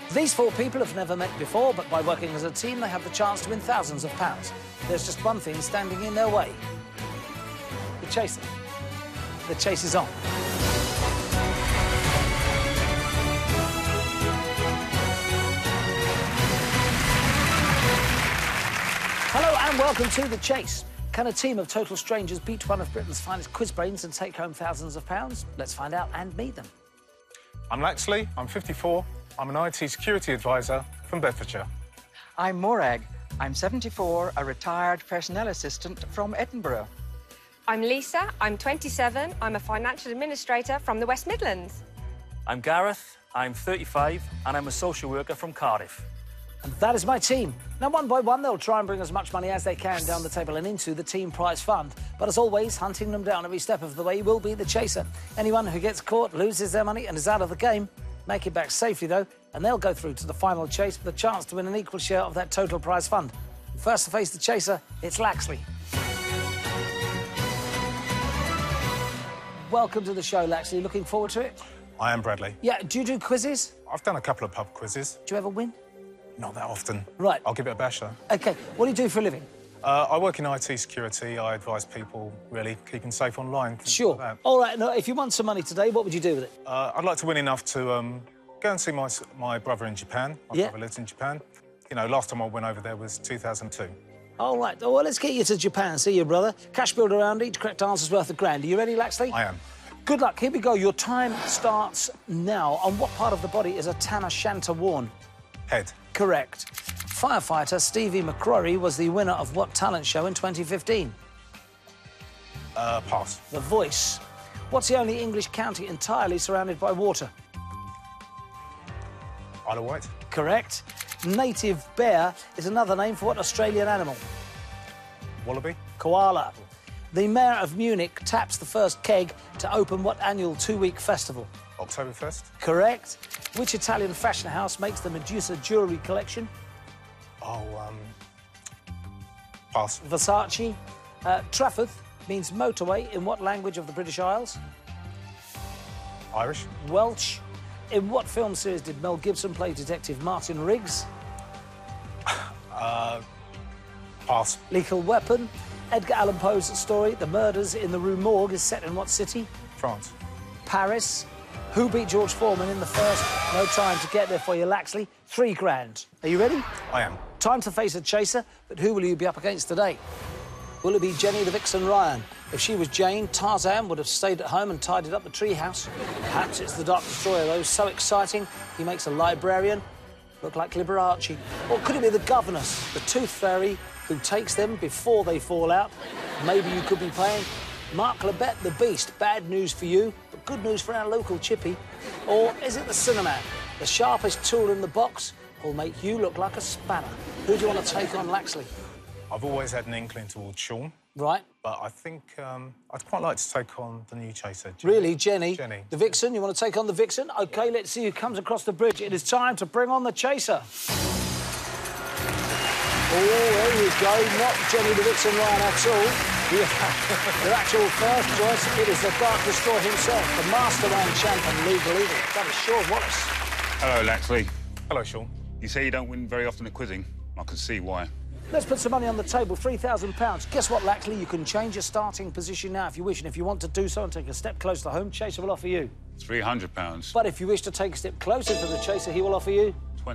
These four people have never met before, but by working as a team, they have the chance to win thousands of pounds. There's just one thing standing in their way. The chaser. The chase is on. Hello and welcome to The Chase. Can a team of total strangers beat one of Britain's finest quiz brains and take home thousands of pounds? Let's find out and meet them. I'm Laxley, I'm 54. I'm an IT security advisor from Bedfordshire. I'm Morag. I'm 74, a retired personnel assistant from Edinburgh. I'm Lisa, I'm 27, I'm a financial administrator from the West Midlands. I'm Gareth, I'm 35, and I'm a social worker from Cardiff. And that is my team. Now, one by one, they'll try and bring as much money as they can down the table and into the team prize fund. But as always, hunting them down every step of the way will be the chaser. Anyone who gets caught loses their money and is out of the game. Make it back safely, though, and they'll go through to the final chase with a chance to win an equal share of that total prize fund. First to face the chaser, it's Laxley. Welcome to the show, Laxley. Looking forward to it? I am Bradley. Yeah, do you do quizzes? I've done a couple of pub quizzes. Do you ever win? Not that often. Right. I'll give it a bash, though. OK, what do you do for a living? I work in IT security. I advise people, really, keeping safe online. Sure. Like that. All right, now, if you won some money today, what would you do with it? I'd like to win enough to go and see my brother in Japan. My brother lives in Japan. You know, last time I went over there was 2002. All right, well, let's get you to Japan, see your brother. Cash build around each correct answer's worth £1,000. Are you ready, Laxley? I am. Good luck, here we go. Your time starts now. On what part of the body is a tam o' shanter worn? Head. Correct. Firefighter Stevie McCrory was the winner of what talent show in 2015? Pass. The Voice. What's the only English county entirely surrounded by water? Isle of Wight. Correct. Native bear is another name for what Australian animal? Wallaby. Koala. The mayor of Munich taps the first keg to open what annual two-week festival? Oktoberfest. Correct. Which Italian fashion house makes the Medusa jewellery collection? Pass. Versace. Trafford means motorway in what language of the British Isles? Irish. Welsh. In what film series did Mel Gibson play Detective Martin Riggs? Pass. Lethal Weapon. Edgar Allan Poe's story, The Murders in the Rue Morgue, is set in what city? France. Paris. Who beat George Foreman in the first? No time to get there for you, Laxley. £3,000. Are you ready? I am. Time to face a chaser, but who will you be up against today? Will it be Jenny the Vixen Ryan? If she was Jane, Tarzan would have stayed at home and tidied up the treehouse. Perhaps it's the Dark Destroyer, though, so exciting he makes a librarian look like Liberace. Or could it be the governess, the Tooth Fairy, who takes them before they fall out? Maybe you could be playing Mark Lebet the Beast. Bad news for you, but good news for our local chippy. Or is it the Cinemat, the sharpest tool in the box, will make you look like a spanner? Who do you want to take on, Laxley? I've always had an inkling towards Sean. Right. But I think I'd quite like to take on the new chaser, Jenny. Really, Jenny? Jenny. The Vixen? You want to take on the Vixen? OK, let's see who comes across the bridge. It is time to bring on the chaser. Oh, there you go. Not Jenny the Vixen Ryan at all. Your actual first choice, it is the Dark Destroyer himself, the mastermind champ and legal eagle. That is Sean Wallace. Hello, Laxley. Hello, Sean. You say you don't win very often at quizzing. I can see why. Let's put some money on the table, £3,000. Guess what, Laxley? You can change your starting position now if you wish, and if you want to do so and take a step closer to home, Chaser will offer you £300. But if you wish to take a step closer to the Chaser, he will offer you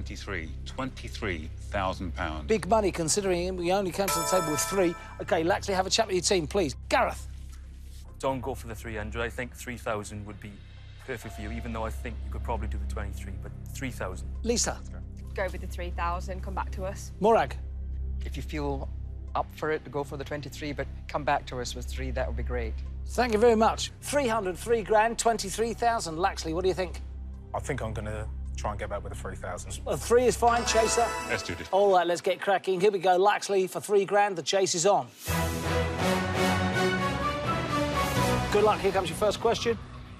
£23,000. Big money, considering we only came to the table with three. OK, Laxley, have a chat with your team, please. Gareth. Don't go for the 300. I think 3,000 would be perfect for you, even though I think you could probably do the 23, but 3,000. Lisa. Go with the 3,000, come back to us. Morag. If you feel up for it, go for the 23, but come back to us with 3, that would be great. Thank you very much. 300, £3,000, 23,000. Laxley, what do you think? I think I'm going to try and get back with the 3,000. Well, 3 is fine, Chaser. Let's do this. All right, let's get cracking. Here we go, Laxley, for £3,000. The chase is on. Good luck. Here comes your first question.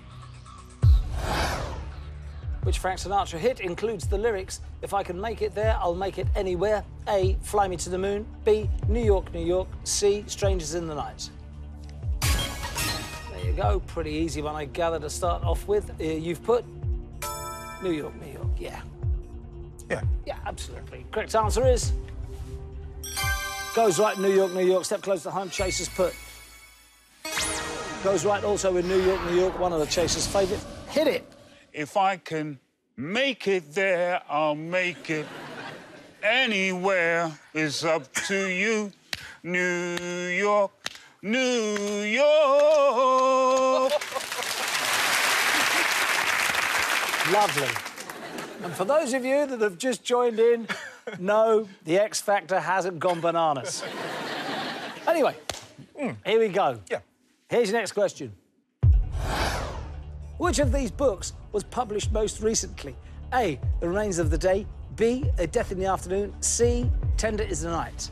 Which Frank Sinatra hit includes the lyrics, "If I can make it there, I'll make it anywhere"? A, Fly Me to the Moon. B, New York, New York. C, Strangers in the Night. There you go. Pretty easy one, I gather, to start off with. You've put New York, New York, yeah. Yeah. Yeah, absolutely. Correct answer is... Goes right, New York, New York. Step close to home, Chaser's put. Goes right also in New York, New York, one of the Chaser's favourites. Hit it. If I can make it there, I'll make it. Anywhere is up to you. New York, New York. Lovely. And for those of you that have just joined in, no, the X Factor hasn't gone bananas. Anyway, here we go. Yeah. Here's your next question. Which of these books was published most recently? A, The Remains of the Day. B, A Death in the Afternoon. C, Tender is the Night.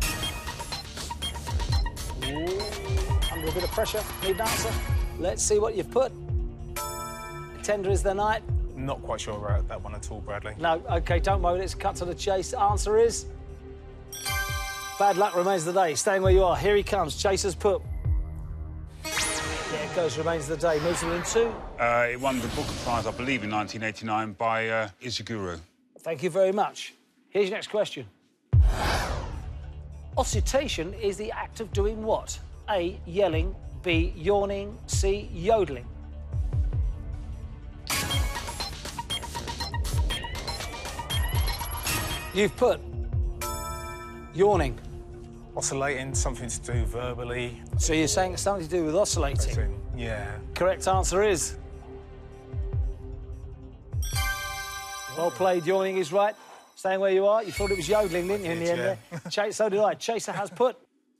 Ooh, under a bit of pressure, need an answer. Let's see what you've put. Tender is the Night. Not quite sure about that one at all, Bradley. No, OK, don't worry, let's cut to the chase. Answer is... Bad Luck Remains of the Day. Staying where you are. Here he comes. Chaser's put. Yeah, it goes Remains of the Day. Moves it in 2. It won the Booker Prize, I believe, in 1989 by Ishiguro. Thank you very much. Here's your next question. Oscitation is the act of doing what? A, yelling. B, yawning. C, yodeling. You've put yawning. Oscillating, something to do verbally. So you're saying it's something to do with oscillating? Yeah. Correct answer is... Well played, yawning is right. Staying where you are. You thought it was yodeling, didn't you, in the end there? So did I. Chaser has put.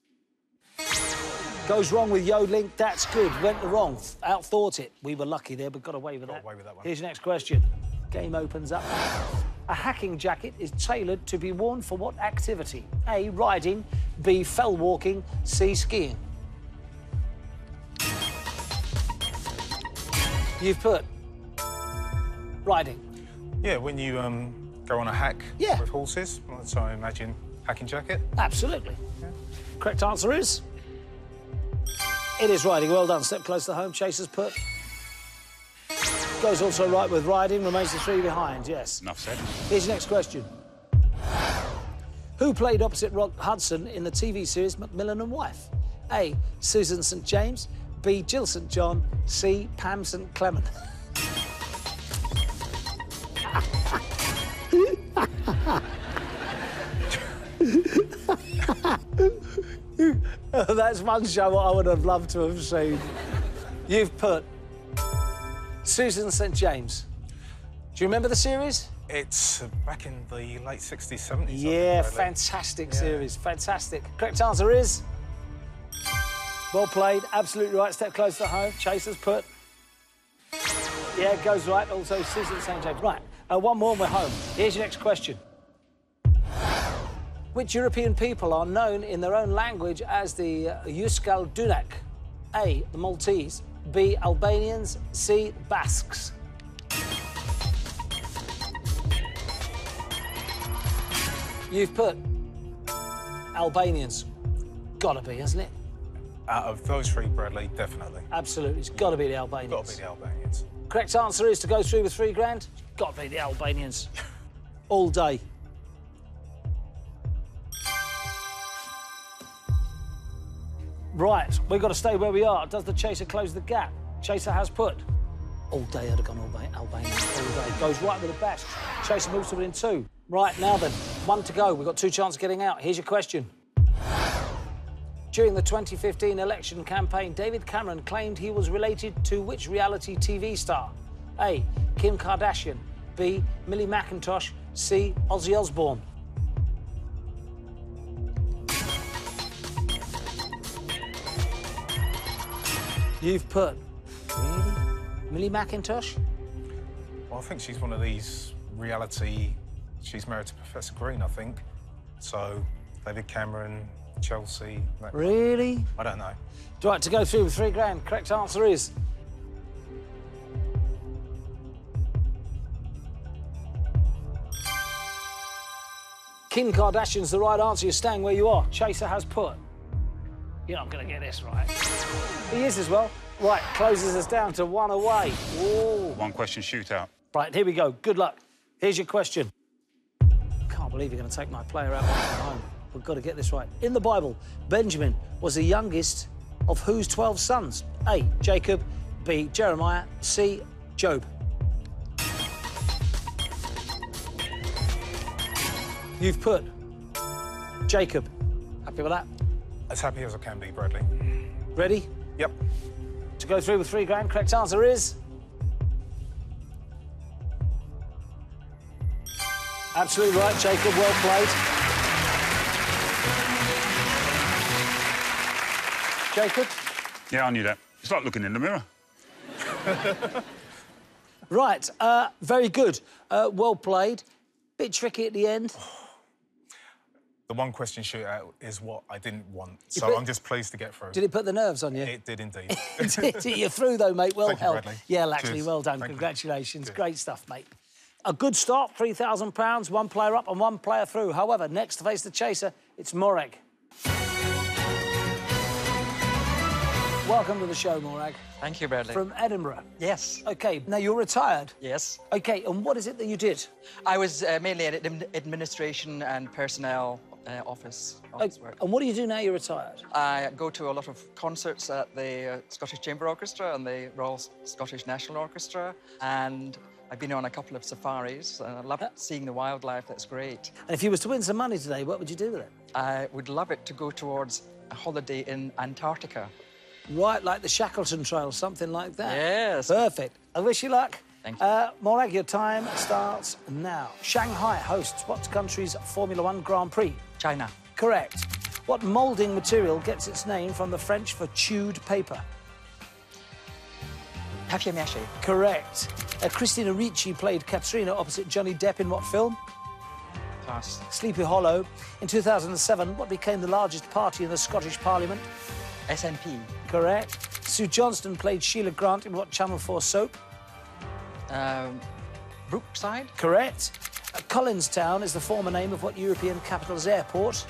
Goes wrong with yodeling. That's good. Went the wrong. Outthought it. We were lucky there, but got away with that. Got away with that one. Here's your next question. Game opens up. A hacking jacket is tailored to be worn for what activity? A, riding. B, fell walking. C, skiing. You've put riding. Yeah, when you go on a hack with horses, so I imagine hacking jacket. Absolutely. Yeah. Correct answer is... It is riding. Well done. Step close to home. Chaser's put. Goes also right with riding. Remains the 3 behind, yes. Enough said. Here's your next question. Who played opposite Rock Hudson in the TV series Macmillan and Wife? A, Susan St James. B, Jill St John. C, Pam St Clement. That's one show I would have loved to have seen. You've put Susan St James. Do you remember the series? It's back in the late 60s, 70s. Yeah, fantastic series. Fantastic. Correct answer is... Well played. Absolutely right. Step close to home. Chaser's put. Yeah, it goes right. Also, Susan St James. Right. One more and we're home. Here's your next question. Which European people are known in their own language as the Euskaldunak? A, the Maltese. B, Albanians. C, Basques. You've put Albanians. Gotta be, hasn't it? Out of those 3, Bradley, definitely. Absolutely. It's gotta be the Albanians. Gotta be the Albanians. Correct answer is to go through with 3 grand. Gotta be the Albanians. All day. Right, we've got to stay where we are. Does the Chaser close the gap? Chaser has put. All day I'd have gone Albania. All day. Goes right with the best. Chaser moves to within 2. Right, now then, 1 to go. We've got 2 chances of getting out. Here's your question. During the 2015 election campaign, David Cameron claimed he was related to which reality TV star? A, Kim Kardashian. B, Millie McIntosh. C, Ozzy Osbourne. You've put... Really? Millie McIntosh? Well, I think she's one of these reality... She's married to Professor Green, I think. So, David Cameron, Chelsea... Really? I don't know. Right, to go through with 3 grand. Correct answer is... Kim Kardashian's the right answer. You're staying where you are. Chaser has put. You're not going to get this right. He is as well. Right, closes us down to 1 away. Ooh. 1 question shootout. Right, here we go. Good luck. Here's your question. Can't believe you're going to take my player out from home. We've got to get this right. In the Bible, Benjamin was the youngest of whose 12 sons? A, Jacob, B, Jeremiah, C, Job. You've put Jacob. Happy with that? As happy as I can be, Bradley. Ready Yep. to go through with £3 grand? Correct answer is... absolutely right, Jacob. Well played. Jacob? Yeah, I knew that. It's like looking in the mirror. Right, very good. Well played. Bit tricky at the end. The one question shootout is what I didn't want, You so put- I'm just pleased to get through. Did it put the nerves on you? It did indeed. You're through, though, mate. Well Thank you, held. Bradley. Yeah, Laxley, Cheers. well done. Thank you. Congratulations. Cheers. Great stuff, mate. A good start, £3,000, one player up and one player through. However, next to face the chaser, it's Morag. Welcome to the show, Morag. Thank you, Bradley. From Edinburgh. Yes. OK, now you're retired. Yes. OK, and what is it that you did? I was mainly at administration and personnel office work. And what do you do now you're retired? I go to a lot of concerts at the Scottish Chamber Orchestra and the Royal Scottish National Orchestra, and I've been on a couple of safaris, and I love seeing the wildlife. That's great. And if you was to win some money today, what would you do with it? I would love it to go towards a holiday in Antarctica. Right, like the Shackleton Trail, something like that. Yes. Perfect. I wish you luck. Thank you. Morag, your time starts now. Shanghai hosts what country's Formula One Grand Prix? China. Correct. What moulding material gets its name from the French for chewed paper? Papier-mâché. Correct. Christina Ricci played Katrina opposite Johnny Depp in what film? Pass. Sleepy Hollow. In 2007, what became the largest party in the Scottish Parliament? SNP. Correct. Sue Johnston played Sheila Grant in what Channel 4 soap? Brookside. Correct. Collinstown is the former name of what European capital's airport?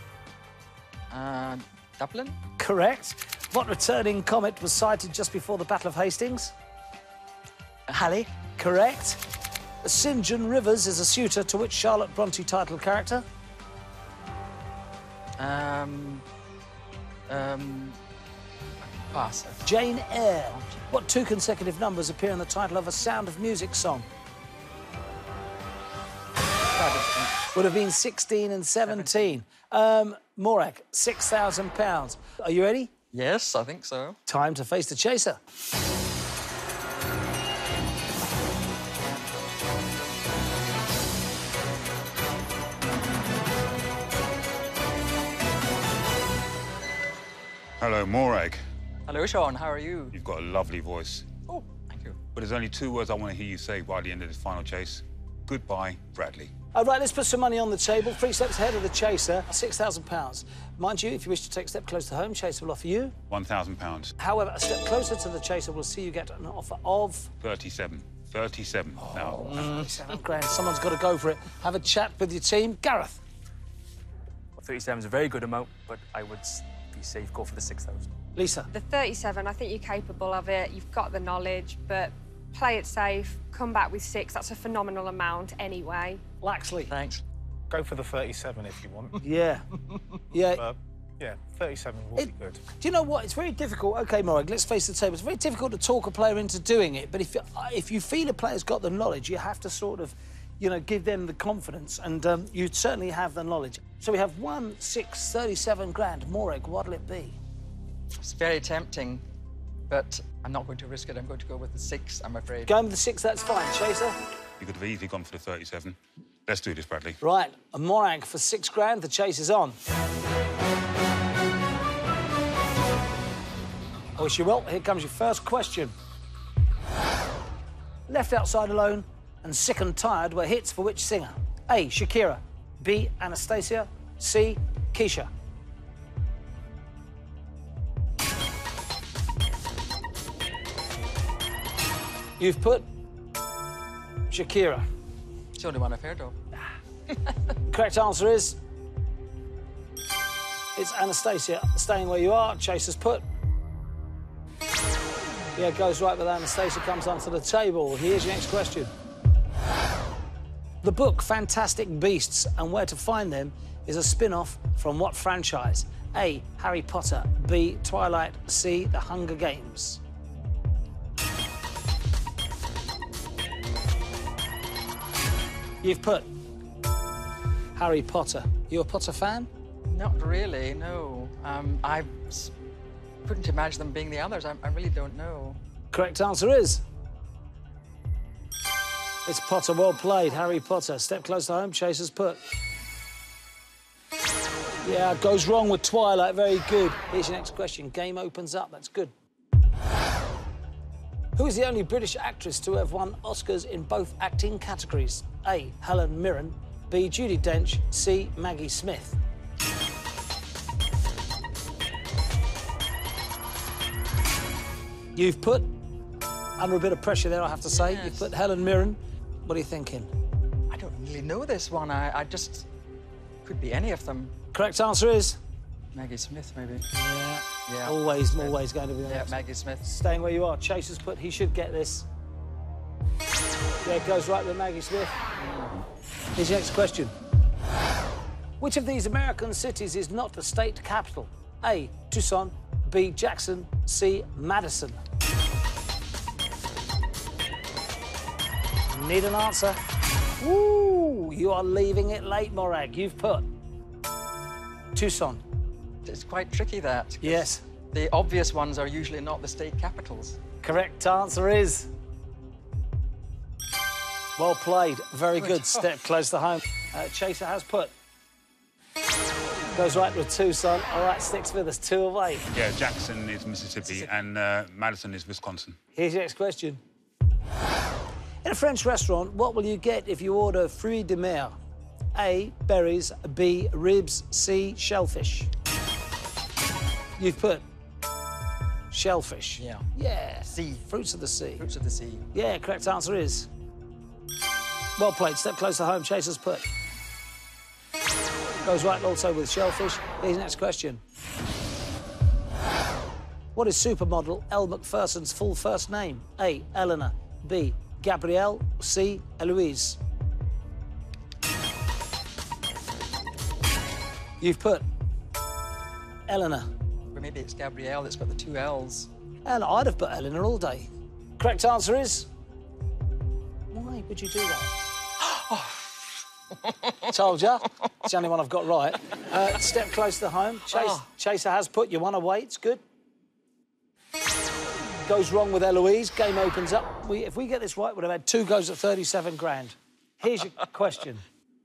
Dublin. Correct. What returning comet was sighted just before the Battle of Hastings? Halley. Correct. St John Rivers is a suitor to which Charlotte Bronte title character? Pass. Jane Eyre. What two consecutive numbers appear in the title of a Sound of Music song? Would have been 16 and 17. Morag, £6,000. Are you ready? Yes, I think so. Time to face the chaser. Hello, Morag. Hello, Sean. How are you? You've got a lovely voice. Oh, thank you. But there's only two words I want to hear you say by the end of this final chase. Goodbye, Bradley. All right, let's put some money on the table. 3 steps ahead of the chaser, £6,000. Mind you, if you wish to take a step closer to home, chaser will offer you. £1,000. However, a step closer to the chaser will see you get an offer of 37. 37 now. £7,000. Someone's got to go for it. Have a chat with your team. Gareth. 37 is a very good amount, but I would be safe, go for the 6,000. Lisa. The 37, I think you're capable of it. You've got the knowledge, but play it safe, come back with 6. That's a phenomenal amount anyway. Laxley. Thanks. Go for the 37 if you want. Yeah. Yeah. Yeah, 37 will be good. Do you know what? It's very difficult. OK, Morag, let's face the table. It's very difficult to talk a player into doing it. But if you feel a player's got the knowledge, you have to sort of, you know, give them the confidence. And you certainly have the knowledge. So we have 1, 6, 37 grand. Morag, what'll it be? It's very tempting, but I'm not going to risk it. I'm going to go with the 6, I'm afraid. Going with the 6, that's fine. Chaser? You could have easily gone for the 37. Let's do this, Bradley. Right. A Morag for 6 grand. The chase is on. I wish you well. Here comes your first question. Left Outside Alone and Sick and Tired were hits for which singer? A, Shakira. B, Anastasia. C, Keisha. You've put Shakira. It's the only one I've heard of. Correct answer is... it's Anastasia. Staying where you are, Chaser's put. Yeah, goes right with Anastasia, comes onto the table. Here's your next question. The book Fantastic Beasts and Where to Find Them is a spin-off from what franchise? A. Harry Potter. B. Twilight. C. The Hunger Games. You've put Harry Potter. You a Potter fan? Not really, no. I couldn't imagine them being the others. I really don't know. Correct answer is... It's Potter. Well played, Harry Potter. Step close to home, Chaser's put. Yeah, goes wrong with Twilight. Very good. Here's your next question. Game opens up. That's good. Who is the only British actress to have won Oscars in both acting categories? A. Helen Mirren. B. Judi Dench. C. Maggie Smith. You've put, under a bit of pressure there, I have to say, Yes. you've put Helen Mirren. What are you thinking? I don't really know this one. I just... Could be any of them. Correct answer is... Maggie Smith, maybe. Yeah. Yeah. Always Smith. going to be Yeah, there. Maggie Smith. Staying where you are. Chaser's put, he should get this. Yeah, it goes right with Maggie Smith. Here's your next question. Which of these American cities is not the state capital? A. Tucson. B. Jackson. C. Madison. Need an answer? Woo! You are leaving it late, Morag. You've put Tucson. It's quite tricky, that. 'cause Yes. The obvious ones are usually not the state capitals. Correct answer is... Well played. Very good. Step close to home. Chaser has put. Goes right with Tucson. All right, sticks with us. 2 of 8. Yeah, Jackson is Mississippi and Madison is Wisconsin. Here's your next question. In a French restaurant, what will you get if you order fruits de mer? A. Berries. B. Ribs. C. Shellfish. You've put shellfish. Yeah. Yeah. Sea. Fruits of the sea. Fruits of the sea. Yeah, correct answer is... Well played. Step close to home. Chaser's put. Goes right also with shellfish. Here's the next question. What is supermodel Elle Macpherson's full first name? A. Eleanor. B. Gabrielle. C. Eloise. You've put Eleanor. But maybe it's Gabrielle that's got the 2 L's. And I'd have put Eleanor all day. Correct answer is... Why would you do that? Told ya. It's the only one I've got right. Step close to home. Chaser has put you 1 away. It's good. Goes wrong with Eloise. Game opens up. If we get this right, we'd have had 2 goes at 37 grand. Here's your question.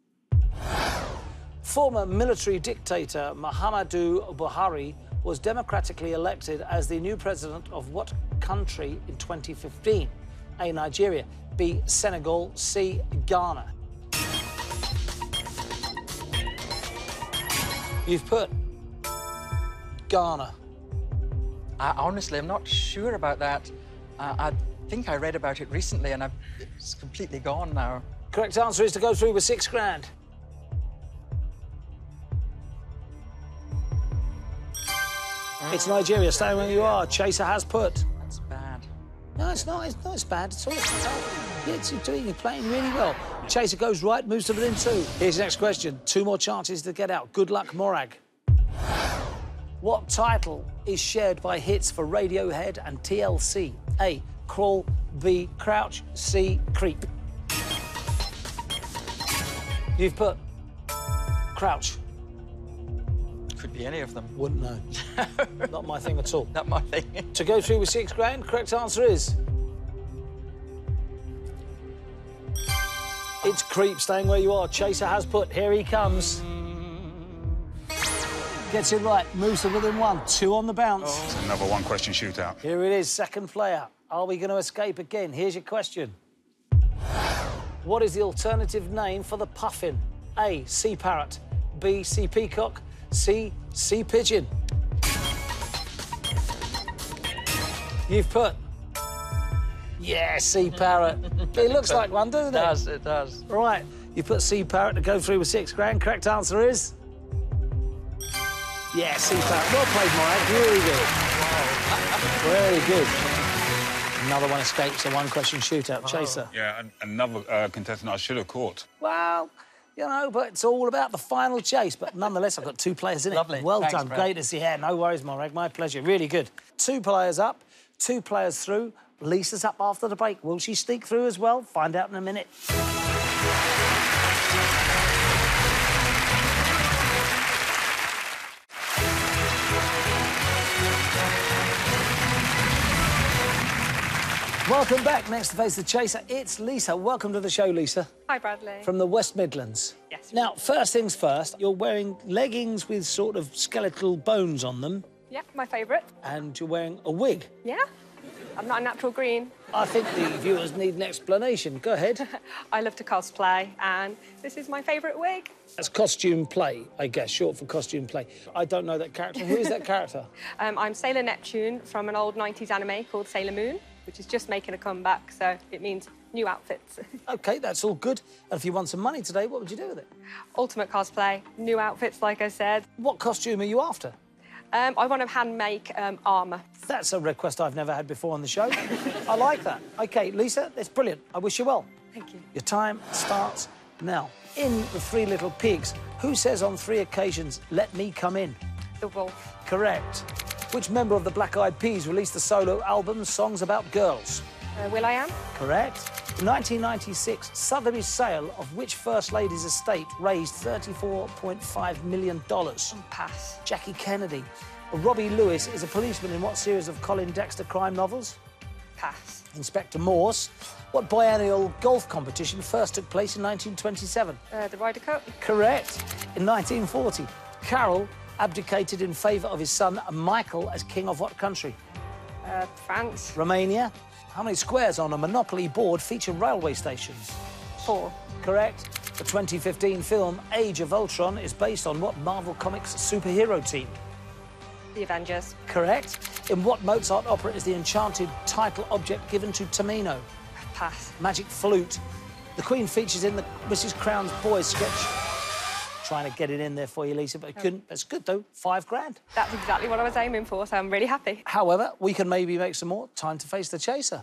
Former military dictator Muhammadu Buhari was democratically elected as the new president of what country in 2015? A. Nigeria. B. Senegal. C. Ghana. You've put Ghana. Honestly, I'm not sure about that. I think I read about it recently and it's completely gone now. Correct answer is to go through with 6 grand. It's Nigeria. Stay where you are. Chaser has put. That's bad. No, it's not. It's not as bad at all. You're playing really well. Chaser goes right, moves to within 2. Here's the next question. 2 more chances to get out. Good luck, Morag. What title is shared by hits for Radiohead and TLC? A. Crawl. B. Crouch. C. Creep. You've put Crouch. Could be any of them. Wouldn't know. Not my thing at all. Not my thing. To go through with 6 grand, correct answer is... It's Creep. Staying where you are. Chaser has put. Here he comes. Gets it right. Moves to within 1. 2 on the bounce. It's another 1-question shootout. Here it is. Second player. Are we going to escape again? Here's your question. What is the alternative name for the puffin? A. Sea parrot. B. Sea peacock. C. Sea pigeon. You've put... Yeah, sea parrot. It looks like one, doesn't it? It does, it does. Right, you put sea parrot to go through with 6 grand. Correct answer is... Yeah, sea parrot. Well played, Morag. Really good. Very good. Another one escapes a one-question shootout. Chaser. Yeah, and another contestant I should have caught. Well, you know, but it's all about the final chase. But nonetheless, I've got 2 players in it. Lovely. Well Thanks, done. Brad. Great to see. Yeah, no worries, Morag. My pleasure. Really good. 2 players up, 2 players through. Lisa's up after the break. Will she sneak through as well? Find out in a minute. Welcome back. Next to face the chaser, it's Lisa. Welcome to the show, Lisa. Hi, Bradley. From the West Midlands. Yes. Now, first things first, you're wearing leggings with sort of skeletal bones on them, Yeah, my favourite. and you're wearing a wig. Yeah. I'm not a natural green. I think the viewers need an explanation. Go ahead. I love to cosplay, and this is my favourite wig. That's costume play, I guess, short for costume play. I don't know that character. Who is that character? I'm Sailor Neptune from an old 90s anime called Sailor Moon, which is just making a comeback, so it means new outfits. OK, that's all good. And if you won some money today, what would you do with it? Ultimate cosplay, new outfits, like I said. What costume are you after? I want to hand-make armour. That's a request I've never had before on the show. I like that. OK, Lisa, that's brilliant. I wish you well. Thank you. Your time starts now. In The 3 Little Pigs, who says on 3 occasions, "Let me come in"? The wolf. Correct. Which member of the Black Eyed Peas released the solo album Songs About Girls? Will.i.am. Correct. In 1996, Sotheby's sale of which First Lady's estate raised $34.5 million? Pass. Jackie Kennedy. Robbie Lewis is a policeman in what series of Colin Dexter crime novels? Pass. Inspector Morse. What biennial golf competition first took place in 1927? The Ryder Cup. Correct. In 1940, Carol abdicated in favour of his son Michael as king of what country? France. Romania. How many squares on a Monopoly board feature railway stations? 4. Correct. The 2015 film Age of Ultron is based on what Marvel Comics superhero team? The Avengers. Correct. In what Mozart opera is the enchanted title object given to Tamino? Pass. Magic Flute. The Queen features in the Mrs. Crown's Boys sketch. Trying to get it in there for you, Lisa, but I couldn't. That's good, though. $5,000. That's exactly what I was aiming for, so I'm really happy. However, we can maybe make some more. Time to face the chaser.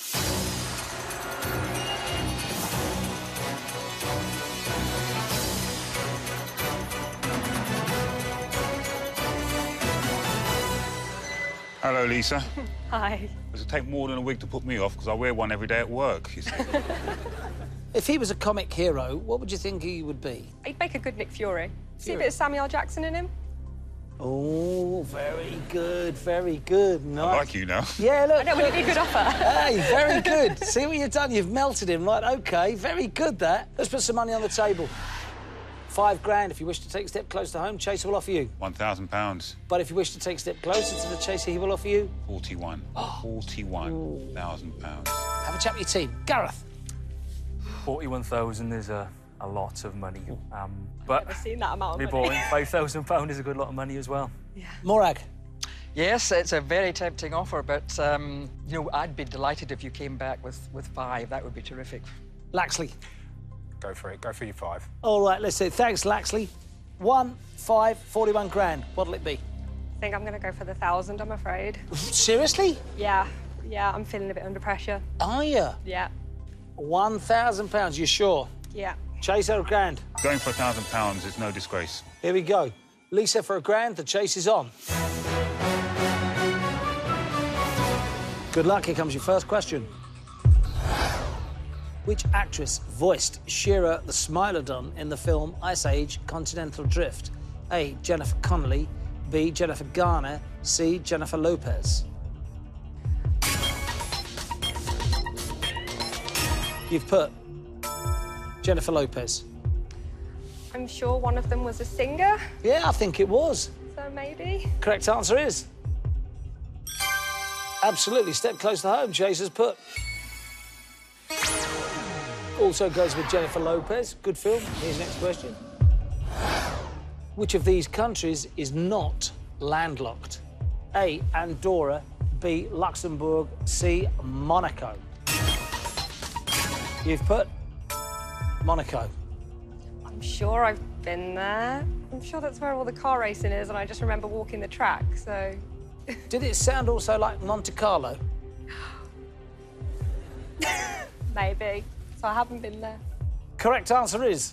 Hello, Lisa. Hi. Does it take more than a wig to put me off? Because I wear one every day at work. you see. If he was a comic hero, what would you think he would be? He'd make a good Nick Fury. See a Fury. bit of Samuel Jackson in him? Oh, very good, very good. Nice. I like you now. Yeah, look. I know, would it be a good offer? Hey, very good. See what you've done? You've melted him, right? OK, very good, that. Let's put some money on the table. $5,000. If you wish to take a step closer to home, Chaser will offer you. £1,000. But if you wish to take a step closer to the Chaser, he will offer you. 41. £41,000. Have a chat with your team. Gareth. 41,000 is a lot of money. But Never seen that amount be of money. boring. £5,000 is a good lot of money as well. Morag. Yes, it's a very tempting offer, but, you know, I'd be delighted if you came back with 5. That would be terrific. Laxley. Go for it. Go for your 5. All right, let's see. Thanks, Laxley. 1, 5, $41,000. What'll it be? I think I'm going to go for the 1,000, I'm afraid. Seriously? Yeah, I'm feeling a bit under pressure. Are you? Yeah, £1,000. You sure? yeah. Chaser, £1,000. Going for £1,000 is no disgrace. Here we go. Lisa for £1,000. The chase is on. Good luck. Here comes your first question. Which actress voiced Shira the Smilodon in the film Ice Age Continental Drift? A. Jennifer Connelly. B. Jennifer Garner. C. Jennifer Lopez. You've put Jennifer Lopez. I'm sure one of them was a singer, Yeah, I think it was. so maybe. Correct answer is... Absolutely. Step close to home, Chaser's put. Also goes with Jennifer Lopez. Good film. Here's the next question. Which of these countries is not landlocked? A. Andorra. B. Luxembourg. C. Monaco. You've put Monaco. I'm sure I've been there. I'm sure that's where all the car racing is, and I just remember walking the track, so... Did it sound also like Monte Carlo? Maybe. So I haven't been there. Correct answer is...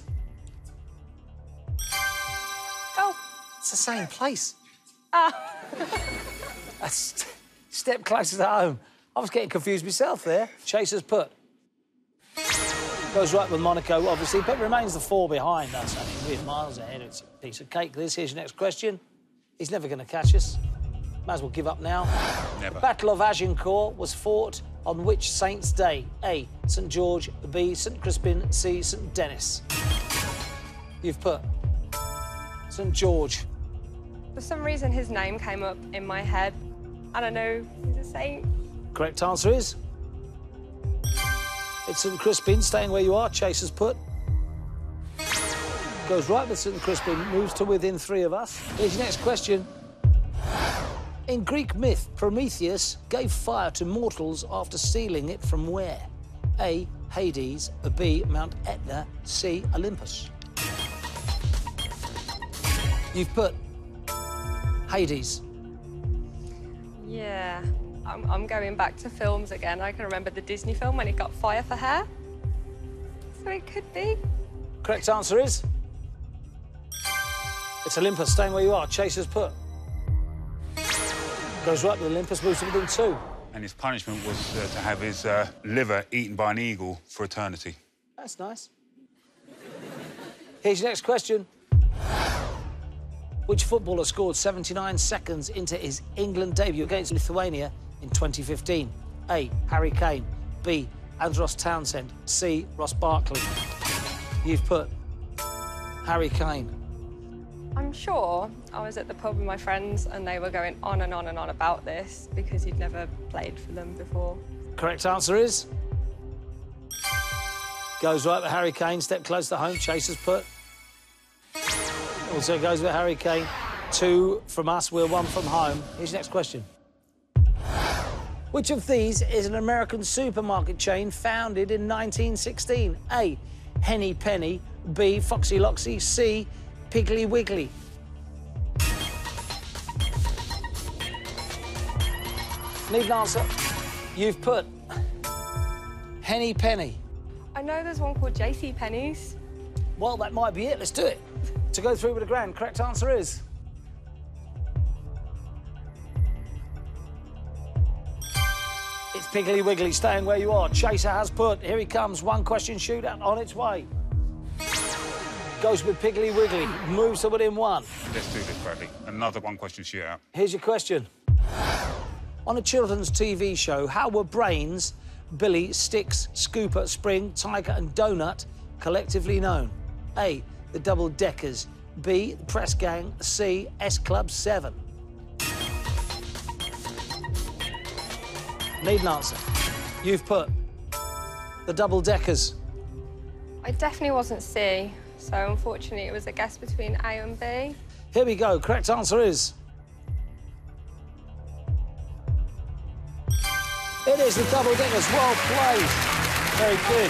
Oh. It's the same place. Ah. A step closer to home. I was getting confused myself there. Chaser's put. Goes right with Monaco, obviously, but remains the 4 behind us. I mean, we're miles ahead. It's a piece of cake, this. Here's your next question. He's never going to catch us. Might as well give up now. Never. Battle of Agincourt was fought on which saint's day? A, St George, B, St Crispin, C, St Denis. You've put St George. For some reason, his name came up in my head. I don't know, he's a saint. Correct answer is... It's St Crispin, staying where you are. Chaser's put. Goes right with St Crispin, moves to within 3 of us. Here's your next question. In Greek myth, Prometheus gave fire to mortals after stealing it from where? A, Hades, B, Mount Etna, C, Olympus. You've put Hades. Yeah, I'm going back to films again. I can remember the Disney film when it got fire for hair. So it could be. Correct answer is... It's Olympus, staying where you are. Chaser's put. Goes right with Olympus, moves to within 2. And his punishment was to have his liver eaten by an eagle for eternity. That's nice. Here's your next question. Which footballer scored 79 seconds into his England debut against Lithuania in 2015? A, Harry Kane. B, Andros Townsend. C, Ross Barkley. You've put Harry Kane. I'm sure I was at the pub with my friends and they were going on and on and on about this because he'd never played for them before. Correct answer is... Goes right with Harry Kane, step close to home. Chaser's put. Also goes with Harry Kane. 2 from us, we're 1 from home. Here's your next question. Which of these is an American supermarket chain founded in 1916? A, Henny Penny. B, Foxy Loxy. C, Piggly Wiggly. Need an answer? You've put Henny Penny. I know there's one called JC Penney's. Well, that might be it. Let's do it. To go through with a grand, correct answer is... It's Piggly Wiggly, staying where you are. Chaser has put. Here he comes. 1 question shootout on its way. Goes with Piggly Wiggly. Moves to within 1. Let's do this, Bradley. Another 1 question shootout. Here's your question. On a children's TV show, how were Brains, Billy, Sticks, Scooper, Spring, Tiger and Donut collectively known? A, the Double Deckers. B, the Press Gang. C, S Club 7. Need an answer. You've put the Double Deckers. I definitely wasn't C, so unfortunately it was a guess between A and B. Here we go. Correct answer is... It is the Double Deckers. Well played. Very good.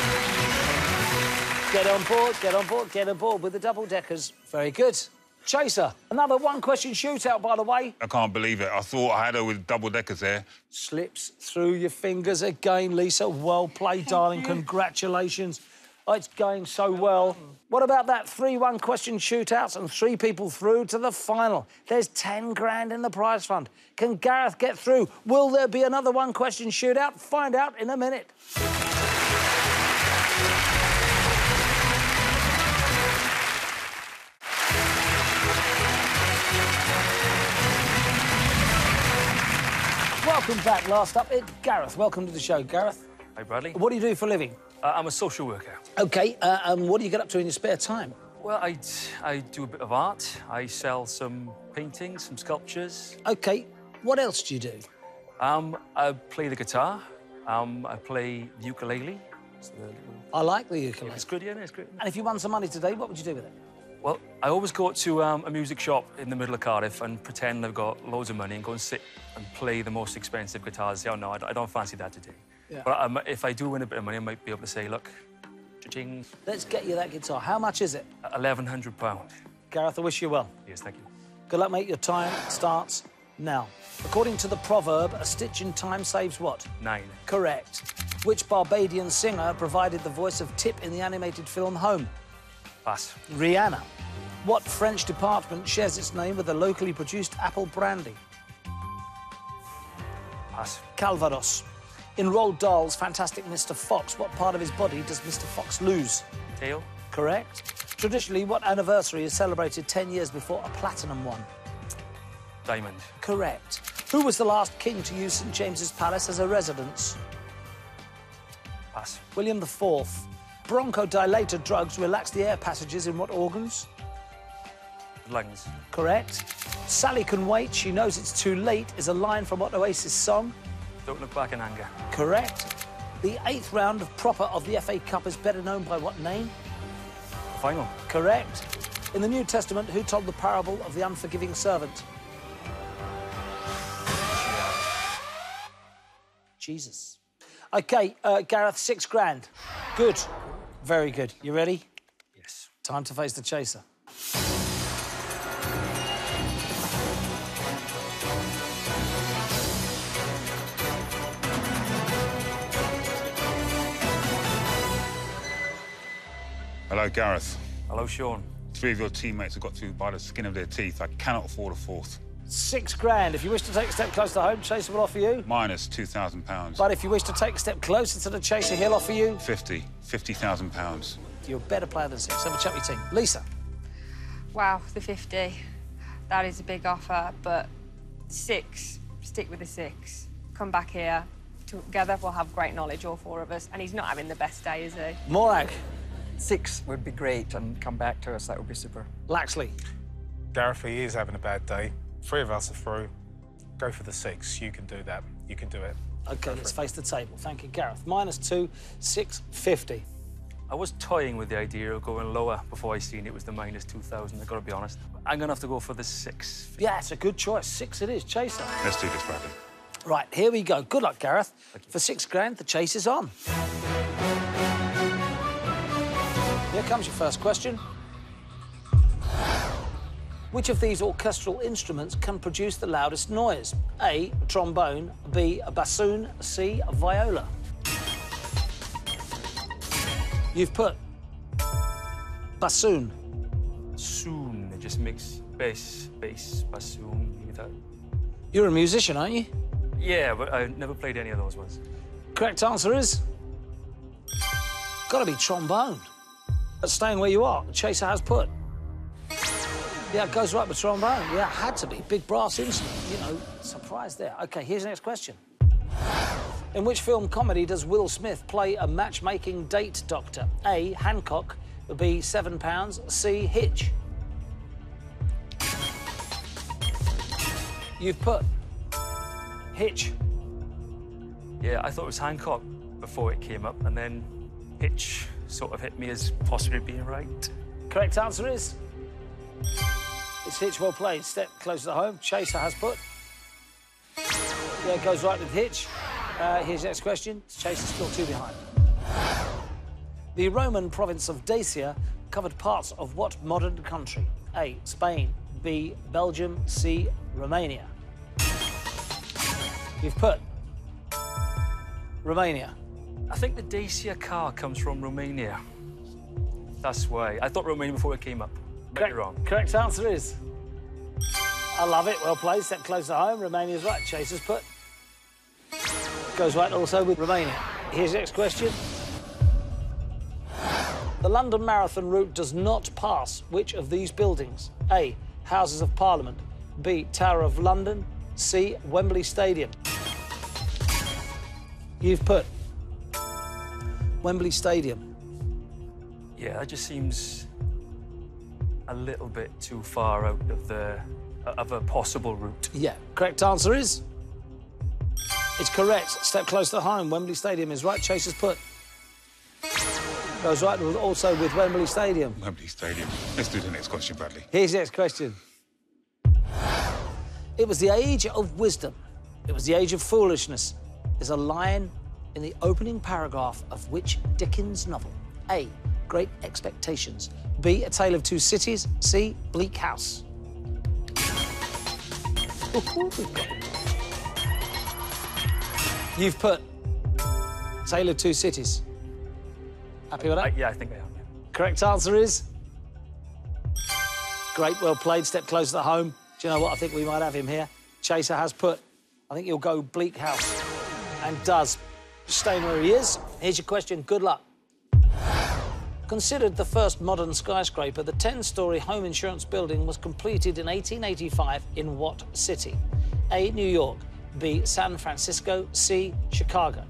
Get on board, get on board, get on board with the Double Deckers. Very good. Chaser, another 1 question shootout, by the way. I can't believe it. I thought I had her with double deckers there. Slips through your fingers again, Lisa. Well played, darling. Congratulations. Oh, it's going so well. What about that 3 1 question shootouts and 3 people through to the final? There's 10 grand in the prize fund. Can Gareth get through? Will there be another 1 question shootout? Find out in a minute. Welcome back. Last up, it's Gareth. Welcome to the show, Gareth. Hi, Bradley. What do you do for a living? I'm a social worker. OK, what do you get up to in your spare time? Well, I do a bit of art. I sell some paintings, some sculptures. OK, what else do you do? I play the guitar. I play the ukulele. I like the ukulele. It's good, yeah, it's great. And if you won some money today, what would you do with it? Well, I always go to a music shop in the middle of Cardiff and pretend I've got loads of money and go and sit and play the most expensive guitars. Oh, no, I don't fancy that today. Yeah. But if I do win a bit of money, I might be able to say, look, cha-ching. Let's get you that guitar. How much is it? £1,100. Gareth, I wish you well. Yes, thank you. Good luck, mate. Your time starts now. According to the proverb, a stitch in time saves what? 9. Correct. Which Barbadian singer provided the voice of Tip in the animated film Home? Pass. Rihanna. What French department shares its name with a locally produced apple brandy? Pass. Calvados. In Roald Dahl's Fantastic Mr. Fox, what part of his body does Mr. Fox lose? Tail. Correct. Traditionally, what anniversary is celebrated 10 years before a platinum one? Diamond. Correct. Who was the last king to use St James's Palace as a residence? Pass. William IV. Bronchodilator drugs relax the air passages in what organs? Lungs. Correct. Sally can wait, she knows it's too late is a line from what Oasis song? Don't look back in anger. Correct. The 8th round of proper of the FA Cup is better known by what name? Final. Correct. In the New Testament, who told the parable of the unforgiving servant? Jesus. OK, Gareth, £6 grand. Good. Very good. You ready? Yes. Time to face the chaser. Hello, Gareth. Hello, Sean. 3 of your teammates have got through by the skin of their teeth. I cannot afford a fourth. £6 grand. If you wish to take a step closer to home, Chaser will offer you. Minus £2,000. But if you wish to take a step closer to the Chaser, he'll offer you. £50,000. You're a better player than 6. Have a chat with your team. Lisa. Wow, the 50. That is a big offer, but 6. Stick with the 6. Come back here. Together, we'll have great knowledge, all 4 of us. And he's not having the best day, is he? Morag. 6 would be great, and come back to us. That would be super. Laxley. Gareth, he is having a bad day. 3 of us are through. Go for the 6. You can do that. You can do it. OK, let's face the table. Thank you, Gareth. -2, 650. I was toying with the idea of going lower before I seen it was the -2,000. I've got to be honest. I'm going to have to go for the 6. Yeah, it's a good choice. 6 it is. Chaser. Let's do this, Bradley. Right, here we go. Good luck, Gareth. For £6 grand, the chase is on. Here comes your first question. Which of these orchestral instruments can produce the loudest noise? A, a trombone, B, a bassoon, C, a viola. You've put bassoon. Soon. It just makes bass, bassoon. Maybe that. You're a musician, aren't you? Yeah, but I never played any of those ones. Correct answer is... Gotta be trombone. But staying where you are, the Chaser has put. Yeah, it goes right with trombone. Yeah, it had to be. Big brass instrument, you know, surprise there. OK, here's the next question. In which film comedy does Will Smith play a matchmaking date doctor? A, Hancock, B, £7, C, Hitch. You've put Hitch. Yeah, I thought it was Hancock before it came up, and then Hitch sort of hit me as possibly being right. Correct answer is... It's Hitch, well played. Step closer to home. Chaser has put. Yeah, it goes right with Hitch. Here's the next question. Chaser's still 2 behind. The Roman province of Dacia covered parts of what modern country? A, Spain, B, Belgium, C, Romania. You've put Romania. I think the Dacia car comes from Romania. That's why. I thought Romania before it came up. Maybe wrong. Correct answer is... I love it. Well played. Step closer to home. Romania's right. Chaser's put. Goes right also with Romania. Here's the next question. The London Marathon route does not pass which of these buildings? A, Houses of Parliament. B, Tower of London. C, Wembley Stadium. You've put Wembley Stadium. Yeah, that just seems a little bit too far out of a possible route. Yeah. Correct answer is... It's correct. Step close to home. Wembley Stadium is right. Chaser's put. Goes right also with Wembley Stadium. Wembley Stadium. Let's do the next question, Bradley. Here's the next question. It was the age of wisdom. It was the age of foolishness. There's a line in the opening paragraph of which Dickens novel? A, Great Expectations. B, A Tale of Two Cities. C, Bleak House. You've put Tale of Two Cities. Happy with that? Yeah, I think I am. Yeah. Correct answer is... Great, well played. Step closer to home. Do you know what? I think we might have him here. Chaser has put... I think he'll go Bleak House. And does. Staying where he is. Here's your question. Good luck. Considered the first modern skyscraper, the 10-storey home insurance building was completed in 1885 in what city? A, New York. B, San Francisco. C, Chicago.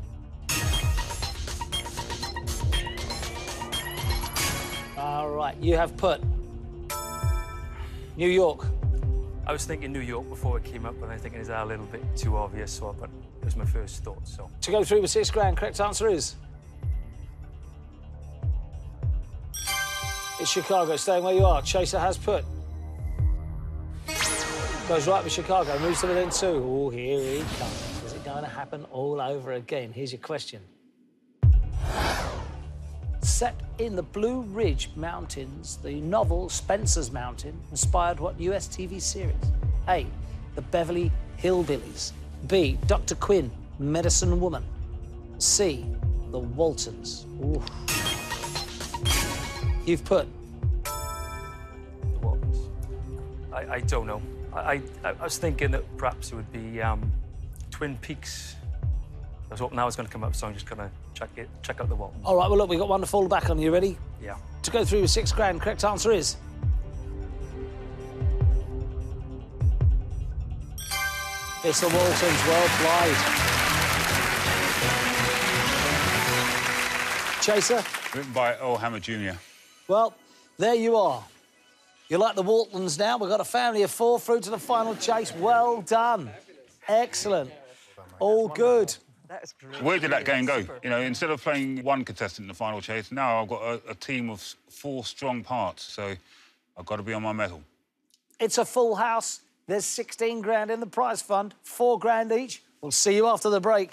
All right, you have put New York. I was thinking New York before it came up, but I'm thinking is that a little bit too obvious, so but it was my first thought, so. To go through with £6 grand, correct answer is... It's Chicago, staying where you are. Chaser has put. Goes right with Chicago, moves to within 2. Oh, here he comes. Is it going to happen all over again? Here's your question. Set in the Blue Ridge Mountains, the novel Spencer's Mountain inspired what US TV series? A, The Beverly Hillbillies. B, Dr. Quinn, Medicine Woman. C, The Waltons. Ooh. You've put... The Waltons. I don't know. I was thinking that perhaps it would be Twin Peaks. I was hoping that was going to come up, so I'm just going to check out the Waltons. All right, well, look, we've got one to fall back on. You ready? Yeah. To go through with £6 grand, correct answer is... It's the Waltons. Well played. Chaser? Written by Earl Hammer Jr. Well, there you are. You're like the Waltons now. We've got a family of 4 through to the final chase. Well done. Excellent. All good. That is great. Where did that game go? You know, instead of playing one contestant in the final chase, now I've got a team of 4 strong parts, so I've got to be on my mettle. It's a full house. There's 16 grand in the prize fund, 4 grand each. We'll see you after the break.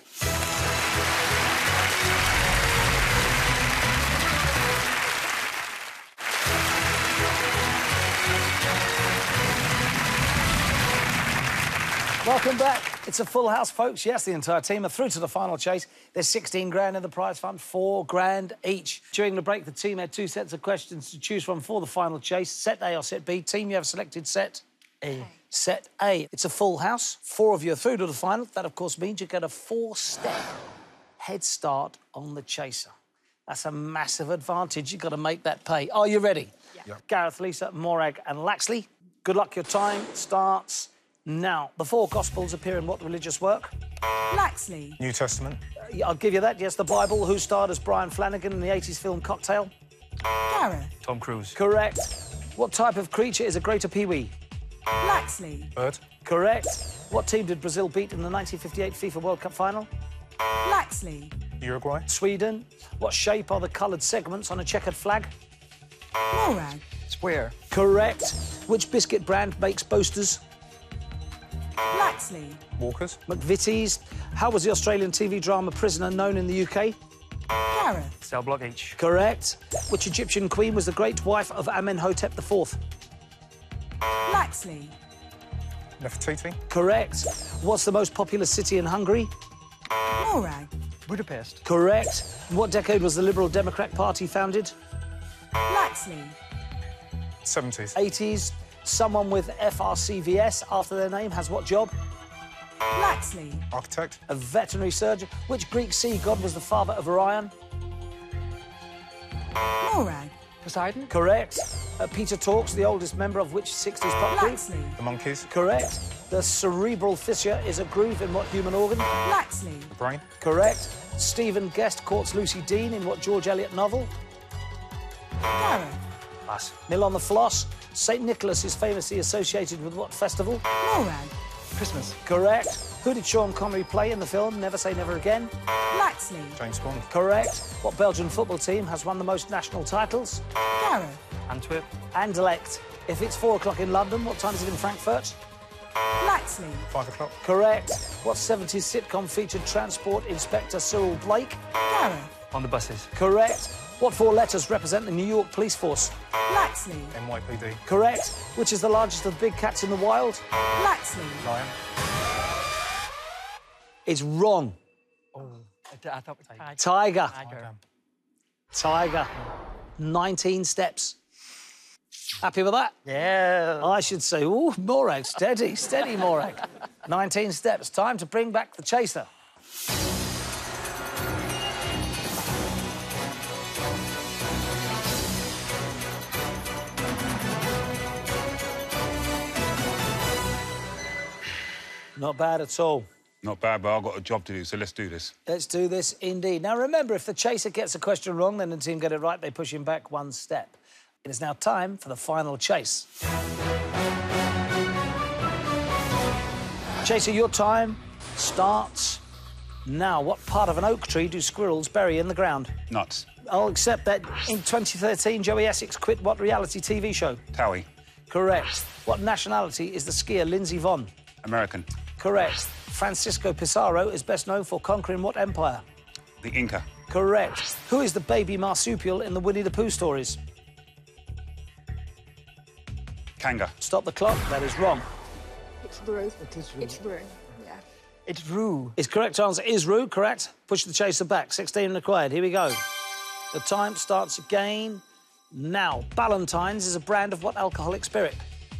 Welcome back. It's a full house, folks. Yes, the entire team are through to the final chase. There's 16 grand in the prize fund, 4 grand each. During the break, the team had 2 sets of questions to choose from for the final chase. Set A or Set B. Team, you have selected Set A. Set A. It's a full house. 4 of you are through to the final. That, of course, means you get a 4-step head start on the chaser. That's a massive advantage. You've got to make that pay. Are you ready? Yeah. Yep. Gareth, Lisa, Morag and Laxley. Good luck. Your time starts now. The 4 Gospels appear in what religious work? Laxley. New Testament. I'll give you that. Yes, the Bible. Who starred as Brian Flanagan in the 80s film Cocktail? Gareth. Tom Cruise. Correct. What type of creature is a greater peewee? Laxley. Bird. Correct. What team did Brazil beat in the 1958 FIFA World Cup final? Laxley. Uruguay. Sweden. What shape are the coloured segments on a checkered flag? Morag. Square. Correct. Which biscuit brand makes Boasters? Laxley. Walkers. McVitie's. How was the Australian TV drama Prisoner known in the UK? Gareth. Cell Block H. Correct. Which Egyptian queen was the great wife of Amenhotep IV? Laxley. Nefertiti. Correct. What's the most populous city in Hungary? Morag. Budapest. Correct. In what decade was the Liberal Democrat Party founded? Laxley. 70s. 80s. Someone with FRCVS after their name has what job? Laxley. Architect. A veterinary surgeon. Which Greek sea god was the father of Orion? Morag. Poseidon. Correct. Peter Talks, the oldest member of which 60s pop group? Laxley. The Monkeys. Correct. The cerebral fissure is a groove in what human organ? Laxley. The Brain. Correct. Stephen Guest courts Lucy Dean in what George Eliot novel? Gareth. Pass. Nil on the floss. St. Nicholas is famously associated with what festival? Morag. Christmas. Correct. Who did Sean Connery play in the film Never Say Never Again? Laxley. James Bond. Correct. What Belgian football team has won the most national titles? Gareth. Antwerp. Anderlecht. If it's 4 o'clock in London, what time is it in Frankfurt? Laxley. 5 o'clock. Correct. What 70s sitcom featured Transport Inspector Cyril Blake? Gareth. On the buses. Correct. What 4 letters represent the New York police force? Laxley. NYPD. Correct. Which is the largest of the big cats in the wild? Laxley. Lion. It's wrong. I thought it was Tiger. tiger. Tiger. 19 steps. Happy with that? Yeah. I should say, ooh, Morag, steady, steady, Morag. 19 steps. Time to bring back the chaser. Not bad at all. Not bad, but I've got a job to do, so let's do this. Let's do this indeed. Now, remember, if the chaser gets a question wrong, then the team get it right, they push him back one step. It is now time for the final chase. Chaser, your time starts now. What part of an oak tree do squirrels bury in the ground? Nuts. I'll accept that in 2013, Joey Essex quit what reality TV show? Towie. Correct. What nationality is the skier Lindsey Vonn? American. Correct. Francisco Pizarro is best known for conquering what empire? The Inca. Correct. Who is the baby marsupial in the Winnie the Pooh stories? Kanga. Stop the clock. That is wrong. It's Rue. It's Rue. Yeah. It's Rue. His correct answer is Rue, correct. Push the chaser back. 16 required. Here we go. The time starts again. Now, Ballantine's is a brand of what alcoholic spirit?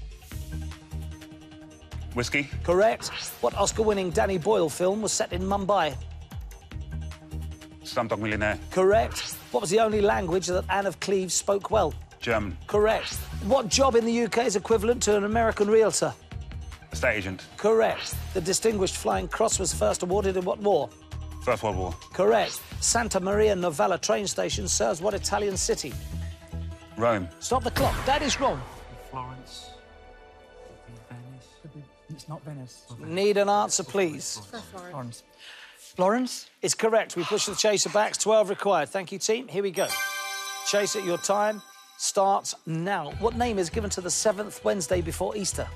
Whiskey. Correct. What Oscar-winning Danny Boyle film was set in Mumbai? Slumdog Millionaire. Correct. What was the only language that Anne of Cleves spoke well? German. Correct. What job in the UK is equivalent to an American realtor? Estate agent. Correct. The Distinguished Flying Cross was first awarded in what war? First World War. Correct. Santa Maria Novella train station serves what Italian city? Rome. Stop the clock. That is wrong. Florence. Venice. It's not Venice. Need an answer, please. Florence. Florence? It's correct. We push the chaser back. 12 required. Thank you, team. Here we go. Chaser, your time starts now. What name is given to the 7th Wednesday before Easter?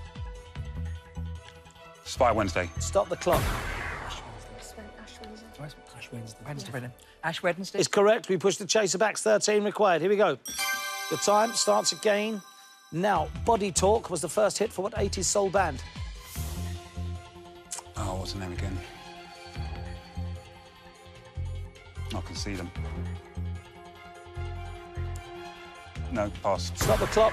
Spy Wednesday. Stop the clock. Wednesday. Ash Wednesday? It's correct. We push the chaser back. 13 required. Here we go. Your time starts again. Now, Body Talk was the first hit for what 80s soul band? Oh, what's the name again? I can see them. No, pass. Stop the clock.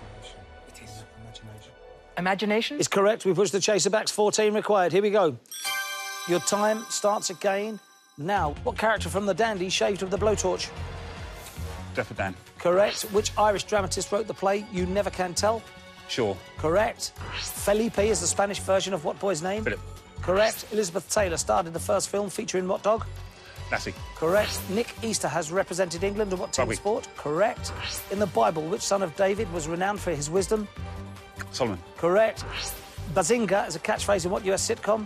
Imagination? It's correct. We push the chaser back. 14 required. Here we go. Your time starts again. Now, what character from The Dandy shaved with the blowtorch? Dapper Dan. Correct. Which Irish dramatist wrote the play You Never Can Tell? Shaw. Correct. Felipe is the Spanish version of what boy's name? Philip. Correct. Elizabeth Taylor starred in the first film featuring what dog? Lassie. Correct. Nick Easter has represented England in what team Rugby. sport? Correct. In the Bible, which son of David was renowned for his wisdom? Solomon. Correct. Bazinga is a catchphrase in what US sitcom?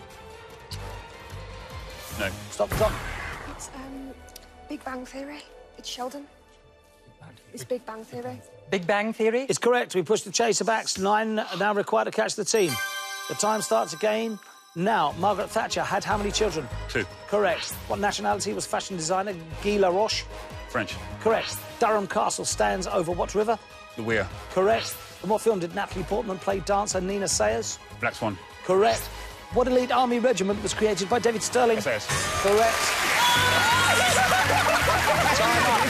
No. Stop the clock. It's Big Bang Theory. It's Sheldon. It's Big Bang Theory. Big Bang Theory? It's correct. We push the chaser back. 9 now required to catch the team. The time starts again. Now, Margaret Thatcher had how many children? 2. Correct. What nationality was fashion designer Guy Laroche? French. Correct. Durham Castle stands over what river? The Weir. Correct. In what film did Natalie Portman play dancer Nina Sayers? Black Swan. Correct. What elite army regiment was created by David Sterling? SAS. Correct. Time up.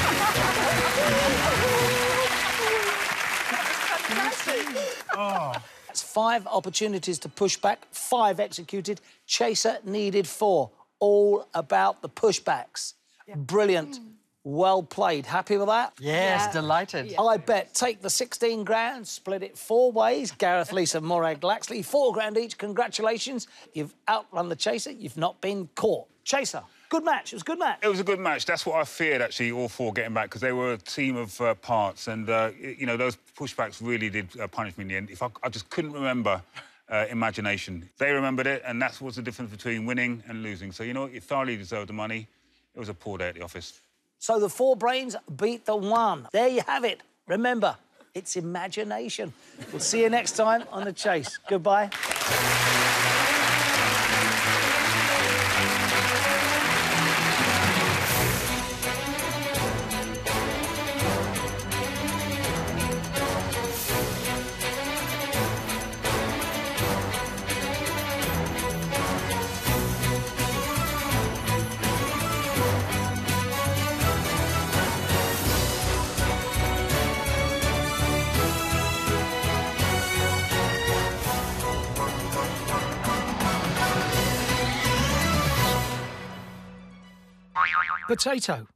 That's 5 opportunities to push back, 5 executed. Chaser needed 4. All about the pushbacks. Brilliant. Well played. Happy with that? Yes, Yeah. delighted. Yeah. I bet take the 16 grand, split it 4 ways. Gareth, Lisa, Morag, Laxley, 4 grand each. Congratulations. You've outrun the chaser. You've not been caught. Chaser, good match. It was a good match. It was a good match. That's what I feared, actually, all 4 getting back, because they were a team of parts. And, you know, those pushbacks really did punish me in the end. I just couldn't remember imagination. They remembered it, and that's what's the difference between winning and losing. So, you know what? You thoroughly deserved the money. It was a poor day at the office. So the 4 brains beat the 1. There you have it. Remember, it's imagination. We'll see you next time on The Chase. Goodbye. Potato.